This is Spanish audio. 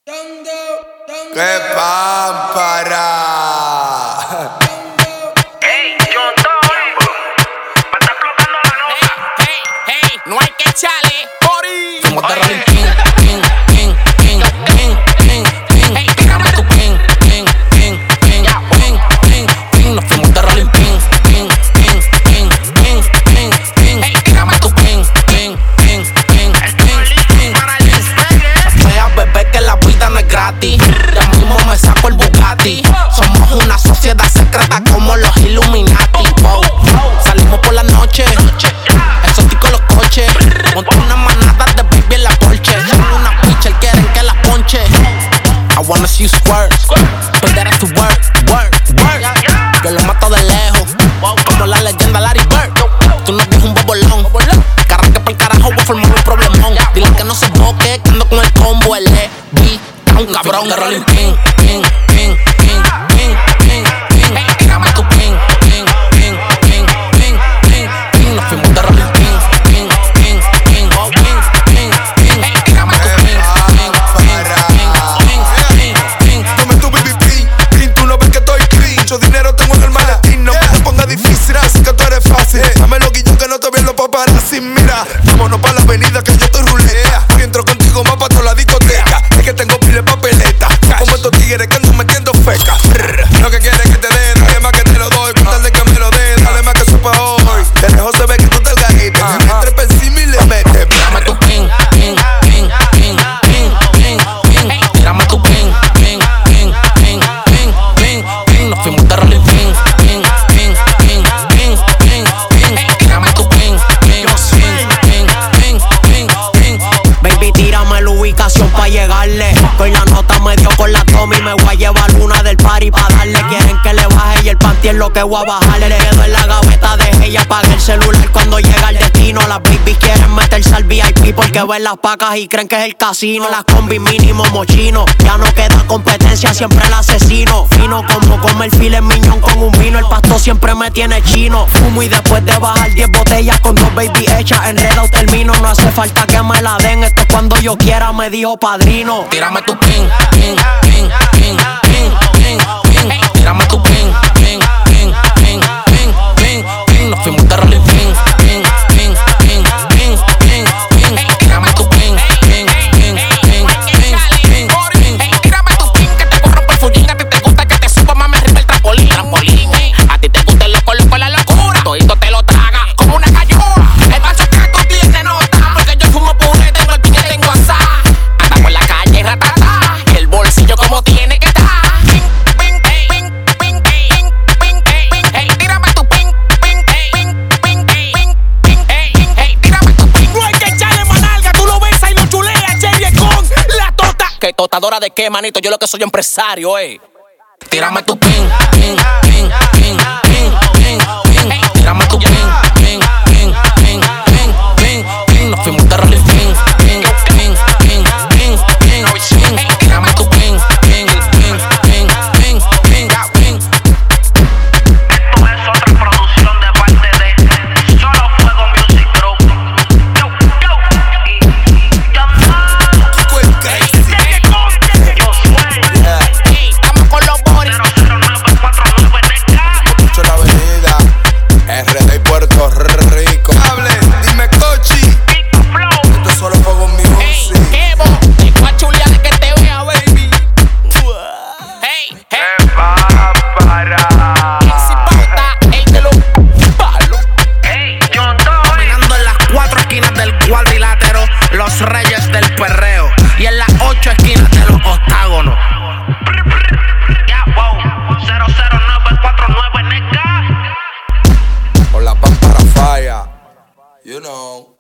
¡Qué pámpara! Hey, John Tombo, me está explotando la nota. Hey, no hay que echarle. Somos de Oye. Rolling Pin, pin, pin, pin, pin, pin, pin. Hey, Tírame tu pin, pin, pin, pin, pin, pin, pin. Nos fuimos de Rolling Pin, pin, pin, pin, pin, pin, pin. Hey, Tírame tu pin, pin, pin, pin, pin, pin. Fea bebé que la vida no es gratis. Ya mismo me saco el Bugatti. Somos una sociedad secreta como los Illuminati. Wow. Salimos por la noche, exóticos los coches. Monté una manada de baby en la Porsche. Son una pitcher, quieren que la ponche. I wanna see you squirt, put that ass to work, work, work. Que lo mato de lejos, como la leyenda Larry Bird. Tú no tienes un bobolón, carranque por carajo voy a formar un problemón. Dile que no se boque, que ando con el combo, el E.B. un cabrón de Rolling Pin, pin, pin, pin, pin, pin, pin. Tírame tu pin, pin, pin, pin, pin, pin, pin. Nos fuimos de Rolling Pin, pin, pin, pin, pin, pin, pin. Tírame tu pin, pin, pin, pin, pin, pin, pin. Dame tu baby pin, pin, tú no ves que estoy clean. Mucho dinero tengo en el maletín, no me te ponga difícil, así que tú eres fácil. Dame lo guillo que no te ven los paparazzi. Mira, vámonos pa' la avenida que yo estoy ruleta. Hoy entro contigo más pa' toda la discoteca. Es que tengo pile papeleta, como estos tigres que andan metiendo feca. Lo que quieres que te den, dale más que te lo doy. Con tal de que me lo den, dale más que eso pa' hoy. De lejos se ve que tú te el garrite. Me trepa encima y le mete. Tírame tu pin, pin, pin, pin, pin, pin, pin. Tírame tu pin, pin, pin, pin, pin, pin, pin. Nos fuimos de Rolling Pin, pin, pin, pin, pin, pin, pin. Tírame tu pin, pin, pin, pin, pin, pin, pin. Baby, tírame la ubicación pa' llegarle. Hoy la nota me dio con la Tommy. Me voy a llevar una del party pa' darle. Quieren que le baje y el panty es lo que voy a bajarle. Le quedo en la gaveta de ella, apaga el celular cuando llega el destino. Las babies quieren meterse al VIP porque ven las pacas y creen que es el casino. Las combi mínimo mochino, ya no queda competencia, siempre el asesino. Fino como comer filet miñón con un vino. El pasto siempre me tiene chino. Fumo y después de bajar 10 botellas con dos baby hechas, enredado termino. No hace falta que me la den, esto es cuando yo quiera, me dijo padrino. Tírame tu pin, pin, pin, pin, pin, pin, pin. Tírame tu pin, pin, pin, pin, pin, pin, pin. Nos fuimos de Rolling Pin, pin, pin, pin, pin, pin, pin. Tírame tu pin, pin, pin, pin, pin, pin, pin. Tírame tu pin que te corro por fullín. A ti te gusta que te suba, mami, arriba el trampolín. A ti te gusta el loco, loco, la locura. Todito te lo traga como una cayúa. El macho que tú tienes nota, porque yo fumo puré, tengo el piquete en WhatsApp. Anda por la calle, ratata, el bolsillo como tiene que estar. Pin, pin, pin, pin, pin, pin, pin. Hey, tírame tu pin, pin, pin, pin, pin, pin. Hey, tírame tu pin. No hay que echarle más nalga, tú lo ves ahí, lo chuleas, Cherry con la tota. ¿Qué totadora de qué, manito? Yo lo que soy empresario, Tírame tu pin, pin, pin, pin, pin, pin, pin. Tírame tu pin, pin, pin, pin, pin, pin, pin. Nos fuimos de Rolling Pin, pin, pin, pin, pin, pin, pin. Tírame tu pin, pin, pin, pin, pin, pin, pin. Esto es otra producción de parte de Solo Fuego Music Group. Yo, y John Tombo. Qué crazy. Yo soy Estamos con los boris. 00949 NK. Mucho la avenida, RD y Puerto Rico. Hable, dime Cochi. Pico Flow. Esto es Solo Fuego Hey, Music. Kevo, te voy a chulear de que te vea, baby. Hey, hey, Pámpara. si pauta, el de los palos. Hey, John Tombo. Caminando en las 4 esquinas del cuadrilátero, los reyes del perreo. Y en las 8 esquinas de los octágonos. Ya, wow. 00949 NK. Con la pámpara falla. You know.